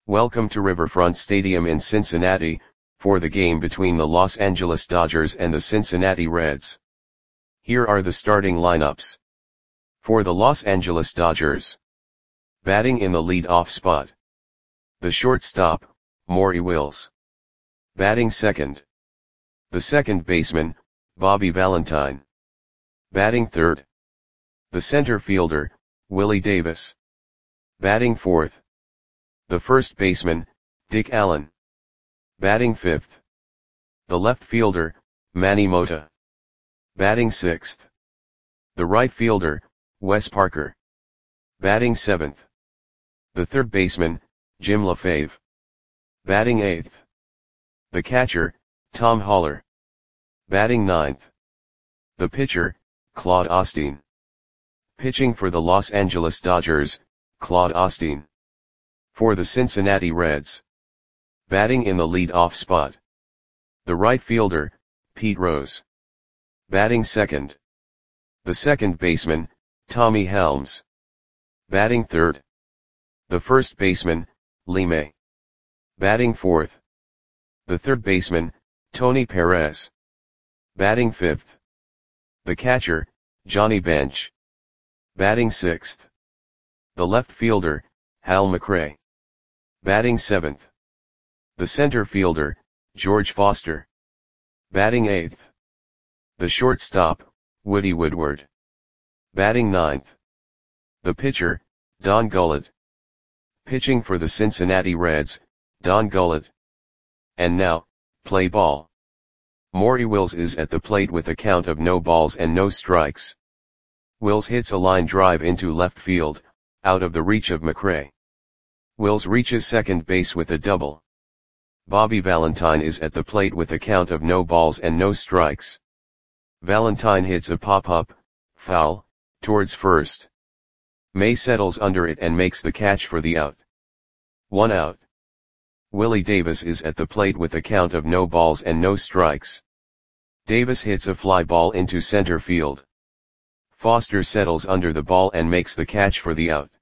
Welcome to Riverfront Stadium in Cincinnati, for the game between the Los Angeles Dodgers and the Cincinnati Reds. Here are the starting lineups. For the Los Angeles Dodgers. Batting in the lead-off spot. The shortstop, Maury Wills. Batting second. The second baseman, Bobby Valentine. Batting third. The center fielder, Willie Davis. Batting fourth. The first baseman, Dick Allen. Batting fifth. The left fielder, Manny Mota. Batting sixth. The right fielder, Wes Parker. Batting seventh. The third baseman, Jim LaFave. Batting eighth. The catcher, Tom Haller. Batting ninth. The pitcher, Claude Osteen. Pitching for the Los Angeles Dodgers, Claude Osteen. For the Cincinnati Reds. Batting in the lead-off spot. The right fielder, Pete Rose. Batting second. The second baseman, Tommy Helms. Batting third. The first baseman, Lee May. Batting fourth. The third baseman, Tony Perez. Batting fifth. The catcher, Johnny Bench. Batting sixth. The left fielder, Hal McRae. Batting seventh. The center fielder, George Foster. Batting eighth. The shortstop, Woody Woodward. Batting ninth. The pitcher, Don Gullett. Pitching for the Cincinnati Reds, Don Gullett. And now, play ball. Maury Wills is at the plate with a count of no balls and no strikes. Wills hits a line drive into left field, out of the reach of McRae. Wills reaches second base with a double. Bobby Valentine is at the plate with a count of no balls and no strikes. Valentine hits a pop-up, foul, towards first. May settles under it and makes the catch for the out. 1 out. Willie Davis is at the plate with a count of no balls and no strikes. Davis hits a fly ball into center field. Foster settles under the ball and makes the catch for the out.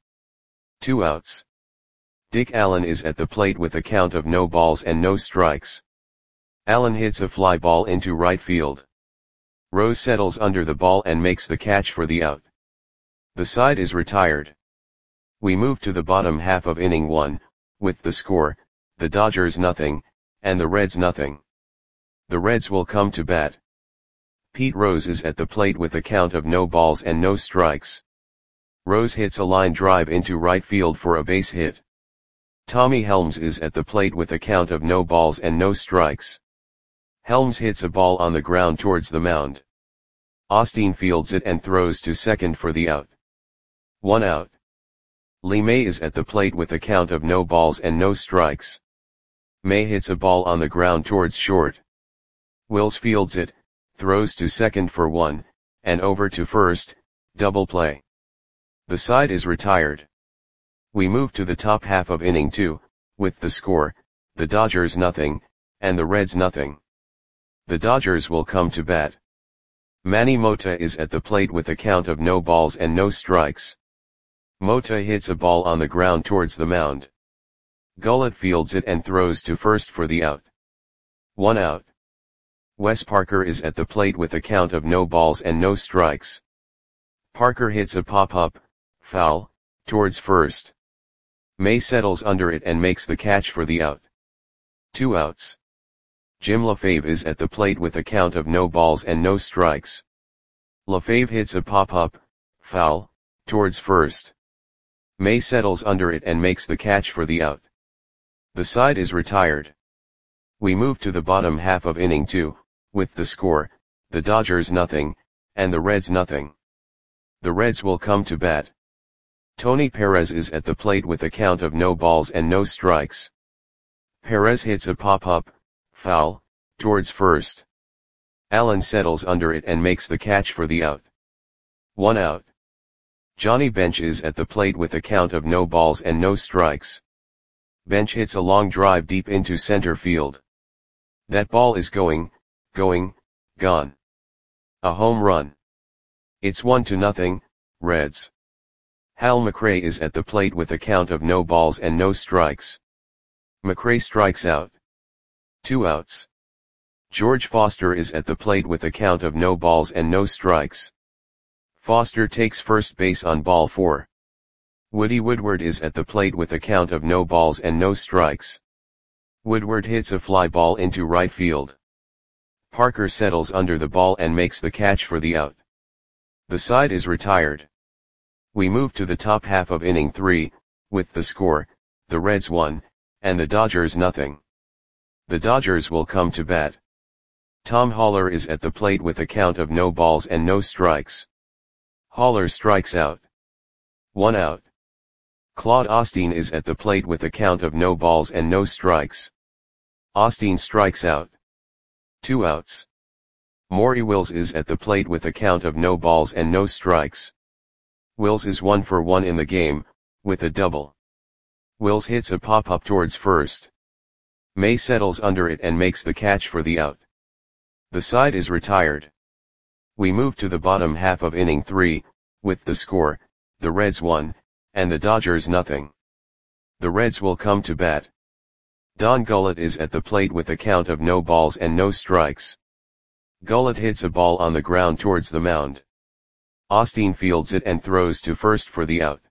2 outs. Dick Allen is at the plate with a count of no balls and no strikes. Allen hits a fly ball into right field. Rose settles under the ball and makes the catch for the out. The side is retired. We move to the bottom half of inning 1, with the score, the Dodgers nothing, and the Reds nothing. The Reds will come to bat. Pete Rose is at the plate with a count of no balls and no strikes. Rose hits a line drive into right field for a base hit. Tommy Helms is at the plate with a count of no balls and no strikes. Helms hits a ball on the ground towards the mound. Osteen fields it and throws to second for the out. 1 out. Lee May is at the plate with a count of no balls and no strikes. May hits a ball on the ground towards short. Wills fields it, throws to second for 1, and over to first, double play. The side is retired. We move to the top half of inning 2, with the score, the Dodgers nothing, and the Reds nothing. The Dodgers will come to bat. Manny Mota is at the plate with a count of no balls and no strikes. Mota hits a ball on the ground towards the mound. Gullett fields it and throws to first for the out. 1 out. Wes Parker is at the plate with a count of no balls and no strikes. Parker hits a pop-up, foul, towards first. May settles under it and makes the catch for the out. 2 outs. Jim LaFave is at the plate with a count of no balls and no strikes. LaFave hits a pop-up, foul, towards first. May settles under it and makes the catch for the out. The side is retired. We move to the bottom half of inning 2, with the score, the Dodgers nothing, and the Reds nothing. The Reds will come to bat. Tony Perez is at the plate with a count of no balls and no strikes. Perez hits a pop-up, foul, towards first. Allen settles under it and makes the catch for the out. 1 out. Johnny Bench is at the plate with a count of no balls and no strikes. Bench hits a long drive deep into center field. That ball is going, gone. A home run. It's 1-0, Reds. Hal McRae is at the plate with a count of no balls and no strikes. McRae strikes out. 2 outs. George Foster is at the plate with a count of no balls and no strikes. Foster takes first base on ball 4. Woody Woodward is at the plate with a count of no balls and no strikes. Woodward hits a fly ball into right field. Parker settles under the ball and makes the catch for the out. The side is retired. We move to the top half of inning 3, with the score, the Reds 1, and the Dodgers nothing. The Dodgers will come to bat. Tom Haller is at the plate with a count of no balls and no strikes. Haller strikes out. 1 out. Claude Osteen is at the plate with a count of no balls and no strikes. Osteen strikes out. 2 outs. Maury Wills is at the plate with a count of no balls and no strikes. Wills is 1 for 1 in the game, with a double. Wills hits a pop-up towards first. May settles under it and makes the catch for the out. The side is retired. We move to the bottom half of inning 3, with the score, the Reds 1, and the Dodgers nothing. The Reds will come to bat. Don Gullett is at the plate with a count of no balls and no strikes. Gullett hits a ball on the ground towards the mound. Osteen fields it and throws to first for the out.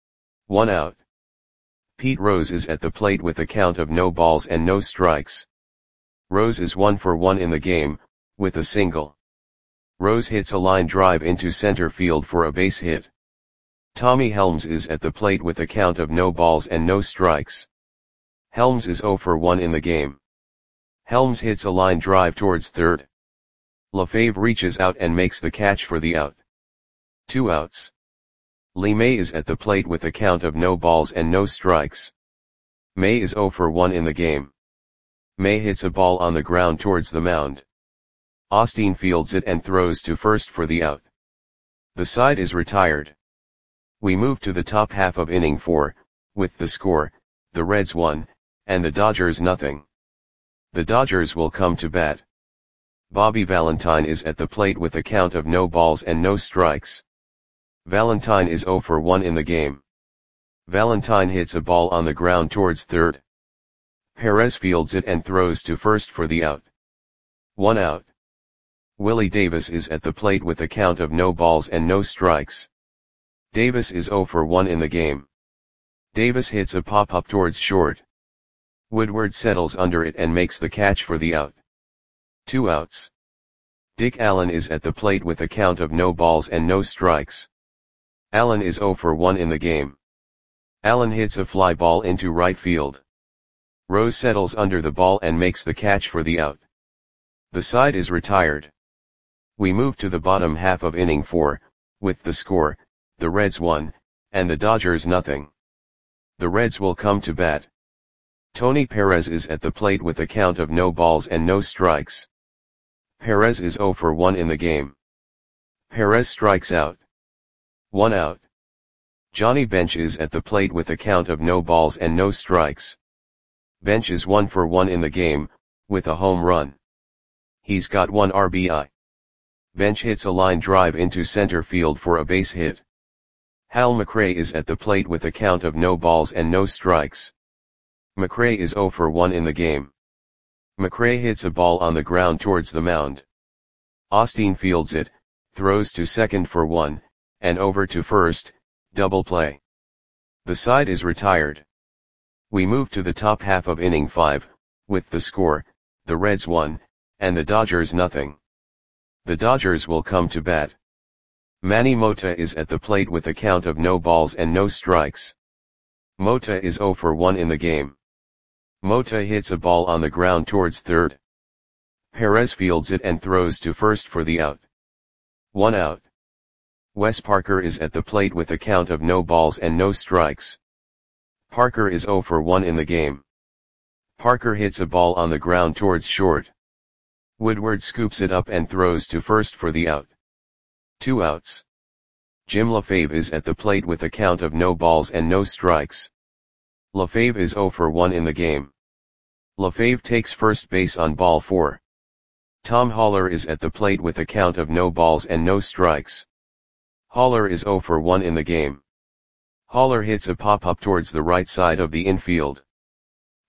1 out. Pete Rose is at the plate with a count of no balls and no strikes. Rose is 1 for 1 in the game, with a single. Rose hits a line drive into center field for a base hit. Tommy Helms is at the plate with a count of no balls and no strikes. Helms is 0 for 1 in the game. Helms hits a line drive towards third. LaFave reaches out and makes the catch for the out. 2 outs. Lee May is at the plate with a count of no balls and no strikes. May is 0 for 1 in the game. May hits a ball on the ground towards the mound. Osteen fields it and throws to first for the out. The side is retired. We move to the top half of inning 4, with the score, the Reds 1, and the Dodgers nothing. The Dodgers will come to bat. Bobby Valentine is at the plate with a count of no balls and no strikes. Valentine is 0 for 1 in the game. Valentine hits a ball on the ground towards third. Perez fields it and throws to first for the out. 1 out. Willie Davis is at the plate with a count of no balls and no strikes. Davis is 0 for 1 in the game. Davis hits a pop-up towards short. Woodward settles under it and makes the catch for the out. 2 outs. Dick Allen is at the plate with a count of no balls and no strikes. Allen is 0 for 1 in the game. Allen hits a fly ball into right field. Rose settles under the ball and makes the catch for the out. The side is retired. We move to the bottom half of inning 4, with the score, the Reds 1, and the Dodgers nothing. The Reds will come to bat. Tony Perez is at the plate with a count of no balls and no strikes. Perez is 0 for 1 in the game. Perez strikes out. 1 out. Johnny Bench is at the plate with a count of no balls and no strikes. Bench is 1 for 1 in the game, with a home run. He's got 1 RBI. Bench hits a line drive into center field for a base hit. Hal McRae is at the plate with a count of no balls and no strikes. McRae is 0 for 1 in the game. McRae hits a ball on the ground towards the mound. Osteen fields it, throws to second for 1, and over to first, double play. The side is retired. We move to the top half of inning 5, with the score, the Reds 1, and the Dodgers nothing. The Dodgers will come to bat. Manny Mota is at the plate with a count of no balls and no strikes. Mota is 0 for 1 in the game. Mota hits a ball on the ground towards third. Perez fields it and throws to first for the out. 1 out. Wes Parker is at the plate with a count of no balls and no strikes. Parker is 0 for 1 in the game. Parker hits a ball on the ground towards short. Woodward scoops it up and throws to first for the out. 2 outs. Jim LaFave is at the plate with a count of no balls and no strikes. LaFave is 0 for 1 in the game. LaFave takes first base on ball 4. Tom Haller is at the plate with a count of no balls and no strikes. Haller is 0 for 1 in the game. Haller hits a pop-up towards the right side of the infield.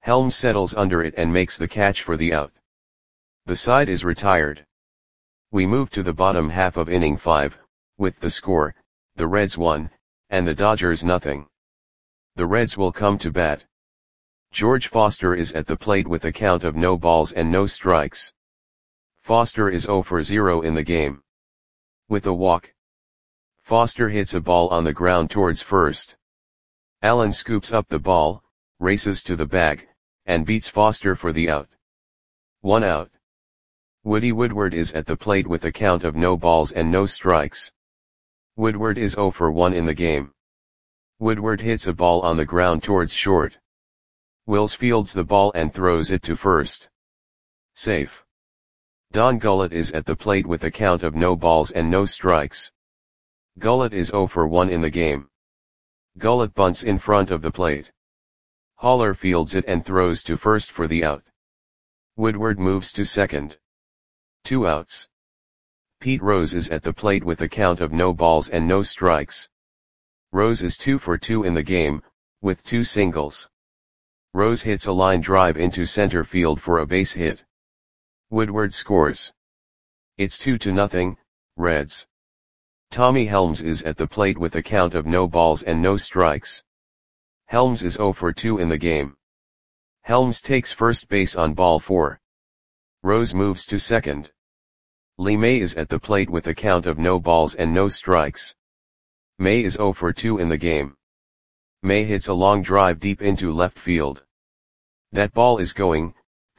Helms settles under it and makes the catch for the out. The side is retired. We move to the bottom half of inning 5, with the score, the Reds 1, and the Dodgers nothing. The Reds will come to bat. George Foster is at the plate with a count of no balls and no strikes. Foster is 0 for 0 in the game. With a walk, Foster hits a ball on the ground towards first. Allen scoops up the ball, races to the bag, and beats Foster for the out. 1 out. Woody Woodward is at the plate with a count of no balls and no strikes. Woodward is 0 for 1 in the game. Woodward hits a ball on the ground towards short. Wills fields the ball and throws it to first. Safe. Don Gullett is at the plate with a count of no balls and no strikes. Gullett is 0 for 1 in the game. Gullett bunts in front of the plate. Haller fields it and throws to first for the out. Woodward moves to second. 2 outs. Pete Rose is at the plate with a count of no balls and no strikes. Rose is 2 for 2 in the game, with 2 singles. Rose hits a line drive into center field for a base hit. Woodward scores. It's 2-0, Reds. Tommy Helms is at the plate with a count of no balls and no strikes. Helms is 0 for 2 in the game. Helms takes first base on ball 4. Rose moves to second. Lee May is at the plate with a count of no balls and no strikes. May is 0 for 2 in the game. May hits a long drive deep into left field. That ball is gone.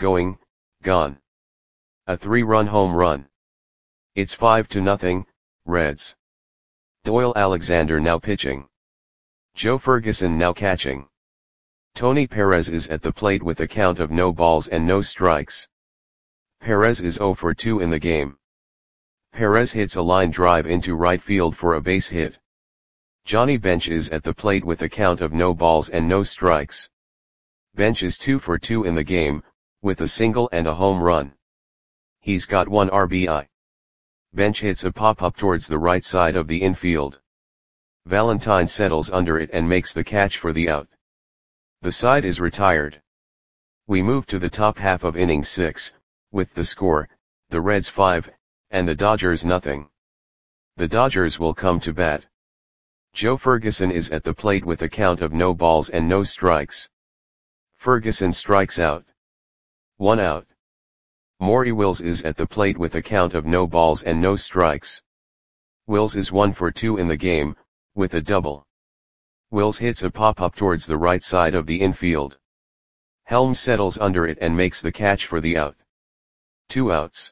A 3-run home run. It's 5-0, Reds. Doyle Alexander now pitching. Joe Ferguson now catching. Tony Perez is at the plate with a count of no balls and no strikes. Perez is 0 for 2 in the game. Perez hits a line drive into right field for a base hit. Johnny Bench is at the plate with a count of no balls and no strikes. Bench is 2 for 2 in the game, with a single and a home run. He's got 1 RBI. Bench hits a pop-up towards the right side of the infield. Valentine settles under it and makes the catch for the out. The side is retired. We move to the top half of inning 6, with the score, the Reds 5, and the Dodgers nothing. The Dodgers will come to bat. Joe Ferguson is at the plate with a count of no balls and no strikes. Ferguson strikes out. 1 out. Maury Wills is at the plate with a count of no balls and no strikes. Wills is 1 for 2 in the game, with a double. Wills hits a pop-up towards the right side of the infield. Helms settles under it and makes the catch for the out. 2 outs.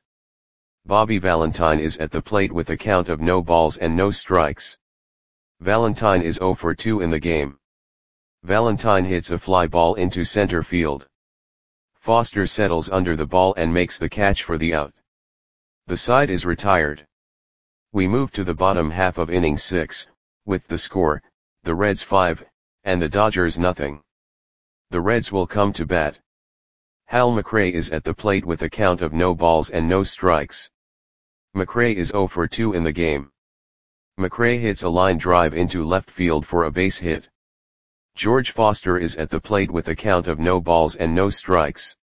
Bobby Valentine is at the plate with a count of no balls and no strikes. Valentine is 0 for 2 in the game. Valentine hits a fly ball into center field. Foster settles under the ball and makes the catch for the out. The side is retired. We move to the bottom half of inning 6, with the score, the Reds 5, and the Dodgers nothing. The Reds will come to bat. Hal McRae is at the plate with a count of no balls and no strikes. McRae is 0 for 2 in the game. McRae hits a line drive into left field for a base hit. George Foster is at the plate with a count of no balls and no strikes.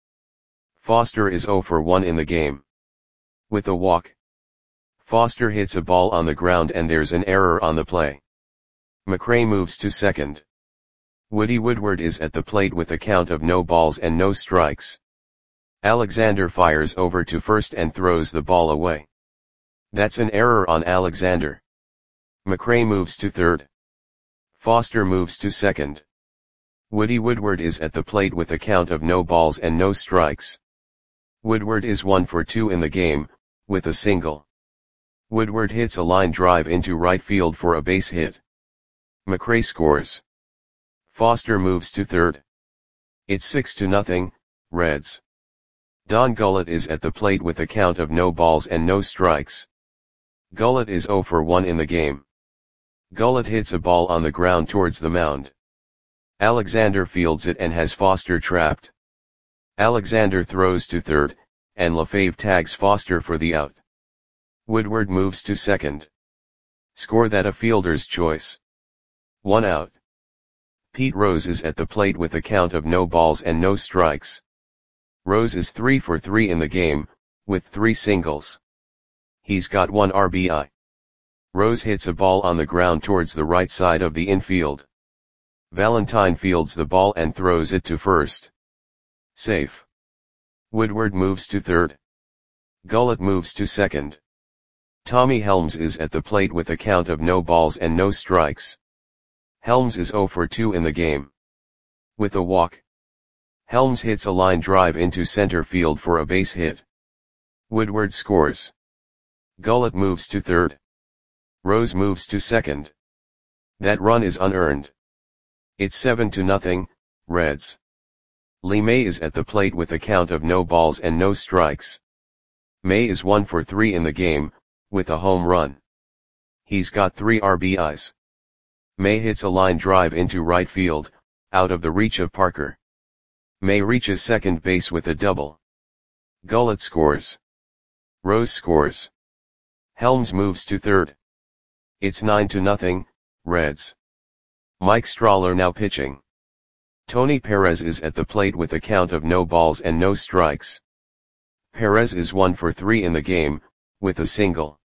Foster is 0 for 1 in the game. With a walk, Foster hits a ball on the ground and there's an error on the play. McRae moves to second. Woody Woodward is at the plate with a count of no balls and no strikes. Alexander fires over to first and throws the ball away. That's an error on Alexander. McRae moves to third. Foster moves to second. Woody Woodward is at the plate with a count of no balls and no strikes. Woodward is 1 for 2 in the game, with a single. Woodward hits a line drive into right field for a base hit. McRae scores. Foster moves to third. It's 6-0, Reds. Don Gullett is at the plate with a count of no balls and no strikes. Gullett is 0 for 1 in the game. Gullett hits a ball on the ground towards the mound. Alexander fields it and has Foster trapped. Alexander throws to third, and LaFave tags Foster for the out. Woodward moves to second. Score that a fielder's choice. 1 out. Pete Rose is at the plate with a count of no balls and no strikes. Rose is 3 for 3 in the game, with 3 singles. He's got 1 RBI. Rose hits a ball on the ground towards the right side of the infield. Valentine fields the ball and throws it to first. Safe. Woodward moves to third. Gullett moves to second. Tommy Helms is at the plate with a count of no balls and no strikes. Helms is 0 for 2 in the game. With a walk. Helms hits a line drive into center field for a base hit. Woodward scores. Gullett moves to third. Rose moves to second. That run is unearned. It's 7-0, Reds. Lee May is at the plate with a count of no balls and no strikes. May is 1 for 3 in the game, with a home run. He's got 3 RBIs. May hits a line drive into right field, out of the reach of Parker. May reaches second base with a double. Gullett scores. Rose scores. Helms moves to third. It's 9-0, Reds. Mike Strahler now pitching. Tony Perez is at the plate with a count of no balls and no strikes. Perez is 1 for 3 in the game, with a single.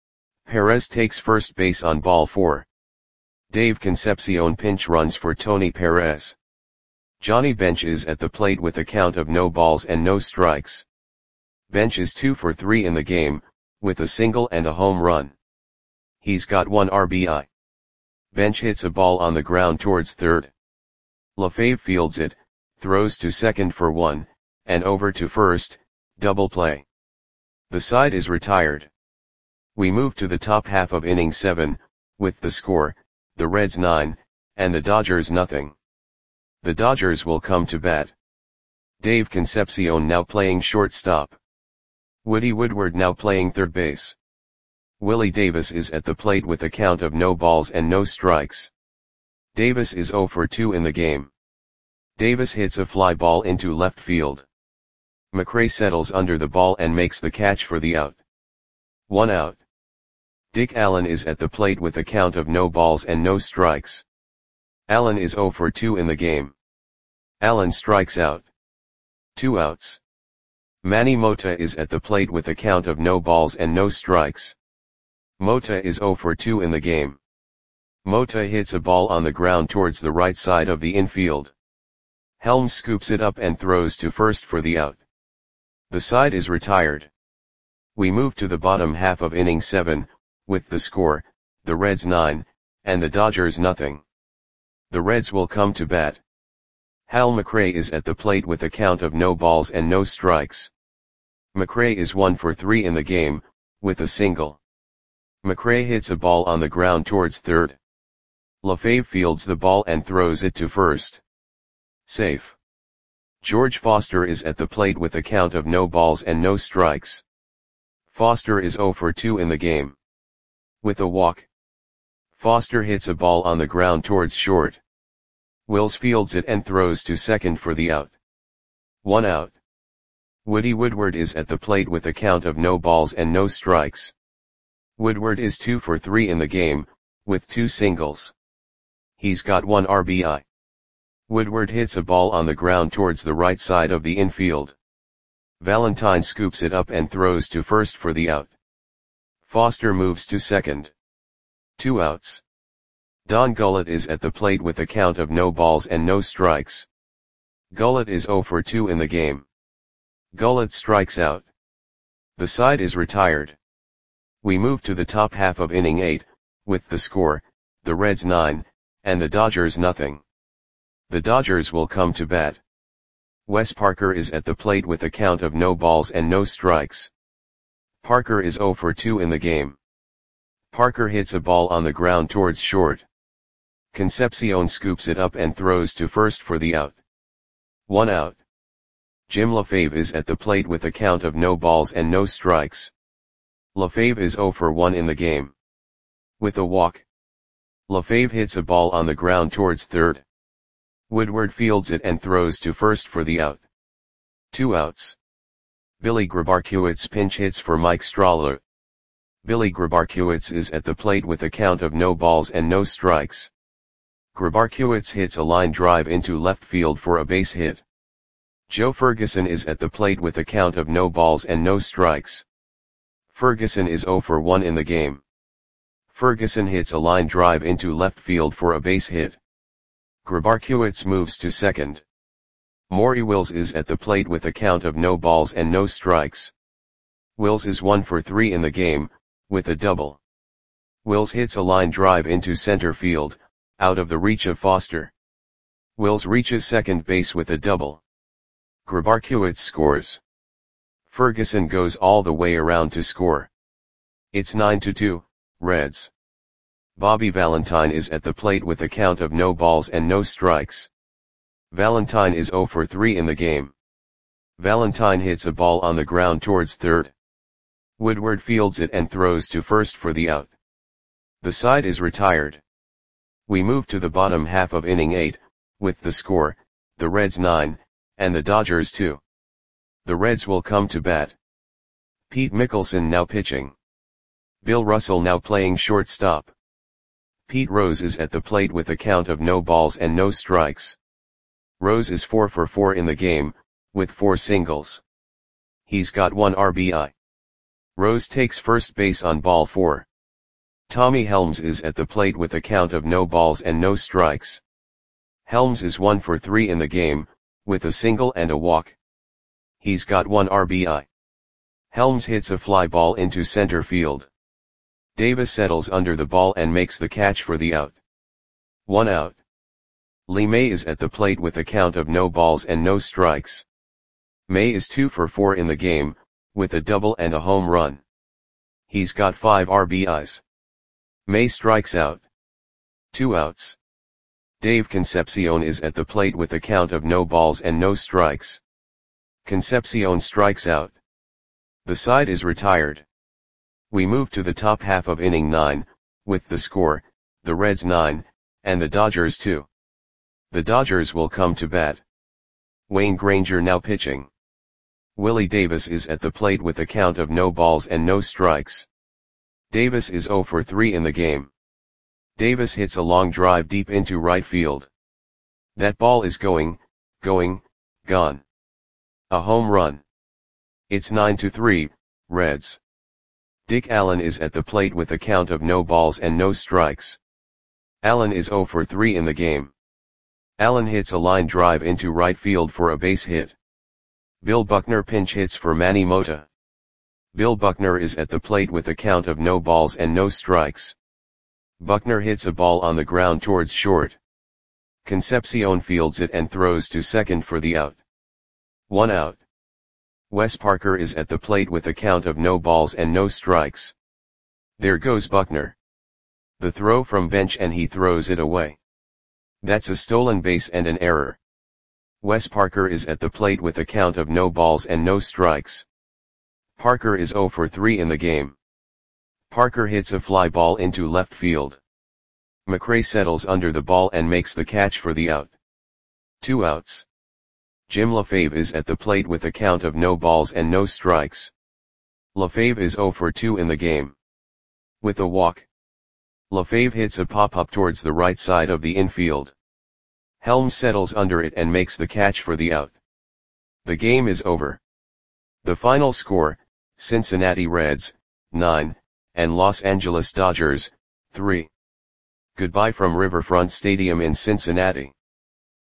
Perez takes first base on ball 4. Dave Concepcion pinch runs for Tony Perez. Johnny Bench is at the plate with a count of no balls and no strikes. Bench is 2 for 3 in the game, with a single and a home run. He's got 1 RBI. Bench hits a ball on the ground towards third. LaFave fields it, throws to second for 1, and over to first, double play. The side is retired. We move to the top half of inning 7, with the score, the Reds 9, and the Dodgers nothing. The Dodgers will come to bat. Dave Concepcion now playing shortstop. Woody Woodward now playing third base. Willie Davis is at the plate with a count of no balls and no strikes. Davis is 0 for 2 in the game. Davis hits a fly ball into left field. McRae settles under the ball and makes the catch for the out. 1 out. Dick Allen is at the plate with a count of no balls and no strikes. Allen is 0 for 2 in the game. Allen strikes out. 2 outs. Manny Mota is at the plate with a count of no balls and no strikes. Mota is 0 for 2 in the game. Mota hits a ball on the ground towards the right side of the infield. Helms scoops it up and throws to first for the out. The side is retired. We move to the bottom half of inning 7, with the score, the Reds 9, and the Dodgers nothing. The Reds will come to bat. Hal McRae is at the plate with a count of no balls and no strikes. McRae is 1 for 3 in the game, with a single. McRae hits a ball on the ground towards third. LaFave fields the ball and throws it to first. Safe. George Foster is at the plate with a count of no balls and no strikes. Foster is 0 for 2 in the game. With a walk. Foster hits a ball on the ground towards short. Wills fields it and throws to second for the out. 1 out. Woody Woodward is at the plate with a count of no balls and no strikes. Woodward is 2 for 3 in the game, with 2 singles. He's got 1 RBI. Woodward hits a ball on the ground towards the right side of the infield. Valentine scoops it up and throws to first for the out. Foster moves to second. 2 outs. Don Gullett is at the plate with a count of no balls and no strikes. Gullett is 0 for 2 in the game. Gullett strikes out. The side is retired. We move to the top half of inning 8, with the score, the Reds 9, and the Dodgers nothing. The Dodgers will come to bat. Wes Parker is at the plate with a count of no balls and no strikes. Parker is 0 for 2 in the game. Parker hits a ball on the ground towards short. Concepcion scoops it up and throws to first for the out. 1 out. Jim LaFave is at the plate with a count of no balls and no strikes. LaFave is 0 for 1 in the game. With a walk. LaFave hits a ball on the ground towards third. Woodward fields it and throws to first for the out. 2 outs. Billy Grabarkiewicz pinch hits for Mike Strahler. Billy Grabarkiewicz is at the plate with a count of no balls and no strikes. Grabarkewitz hits a line drive into left field for a base hit. Joe Ferguson is at the plate with a count of no balls and no strikes. Ferguson is 0 for 1 in the game. Ferguson hits a line drive into left field for a base hit. Grabarkewitz moves to second. Maury Wills is at the plate with a count of no balls and no strikes. Wills is 1 for 3 in the game, with a double. Wills hits a line drive into center field, out of the reach of Foster. Wills reaches second base with a double. Grabarkewitz scores. Ferguson goes all the way around to score. It's 9-2, Reds. Bobby Valentine is at the plate with a count of no balls and no strikes. Valentine is 0 for 3 in the game. Valentine hits a ball on the ground towards third. Woodward fields it and throws to first for the out. The side is retired. We move to the bottom half of inning 8, with the score, the Reds 9, and the Dodgers 2. The Reds will come to bat. Pete Mickelson now pitching. Bill Russell now playing shortstop. Pete Rose is at the plate with a count of no balls and no strikes. Rose is 4 for 4 in the game, with 4 singles. He's got 1 RBI. Rose takes first base on ball 4. Tommy Helms is at the plate with a count of no balls and no strikes. Helms is 1 for 3 in the game, with a single and a walk. He's got 1 RBI. Helms hits a fly ball into center field. Davis settles under the ball and makes the catch for the out. 1 out. Lee May is at the plate with a count of no balls and no strikes. May is 2 for 4 in the game, with a double and a home run. He's got 5 RBIs. May strikes out. 2 outs. Dave Concepcion is at the plate with a count of no balls and no strikes. Concepcion strikes out. The side is retired. We move to the top half of inning 9, with the score, the Reds 9, and the Dodgers 2. The Dodgers will come to bat. Wayne Granger now pitching. Willie Davis is at the plate with a count of no balls and no strikes. Davis is 0 for 3 in the game. Davis hits a long drive deep into right field. That ball is gone. A home run. It's 9-3, Reds. Dick Allen is at the plate with a count of no balls and no strikes. Allen is 0 for 3 in the game. Allen hits a line drive into right field for a base hit. Bill Buckner pinch hits for Manny Mota. Bill Buckner is at the plate with a count of no balls and no strikes. Buckner hits a ball on the ground towards short. Concepcion fields it and throws to second for the out. 1 out. Wes Parker is at the plate with a count of no balls and no strikes. There goes Buckner. The throw from bench and he throws it away. That's a stolen base and an error. Wes Parker is at the plate with a count of no balls and no strikes. Parker is 0 for 3 in the game. Parker hits a fly ball into left field. McRae settles under the ball and makes the catch for the out. 2 outs. Jim LaFave is at the plate with a count of no balls and no strikes. LaFave is 0 for 2 in the game. With a walk. LaFave hits a pop-up towards the right side of the infield. Helms settles under it and makes the catch for the out. The game is over. The final score, Cincinnati Reds, 9, and Los Angeles Dodgers, 3. Goodbye from Riverfront Stadium in Cincinnati.